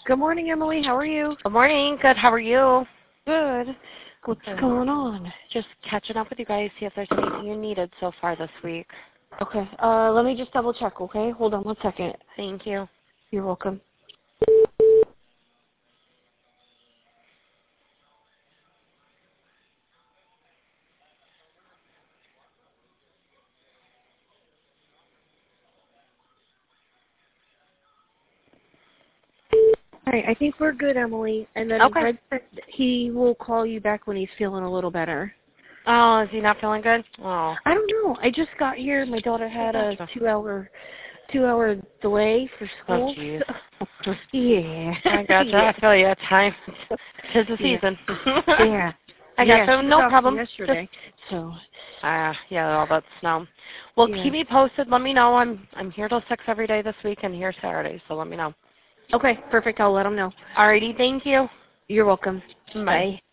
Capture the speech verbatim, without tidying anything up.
Good morning, Emily. How are you? Good morning. Good. How are you? Good. What's Good. going on? Just catching up with you guys, see if there's anything you needed so far this week. Okay. Uh, let me just double check, okay? Hold on one second. Thank you. You're welcome. All right, I think we're good, Emily. And then Okay. Red said he will call you back when he's feeling a little better. Oh, is he not feeling good? Oh. I don't know. I just got here. My daughter had a Gotcha. two-hour two-hour delay for Oh, school. jeez. Yeah. I gotcha. yeah. I feel you. It's time. Tis the Yeah. season. Yeah. I yeah, gotcha. she was No off problem. yesterday. So. Ah, uh, yeah, all that snow. Well, Yeah. keep me posted. Let me know. I'm I'm here till six every day this week and here Saturday, so let me know. Okay, perfect. I'll let them know. Alrighty. Thank you. You're welcome. Bye. Bye.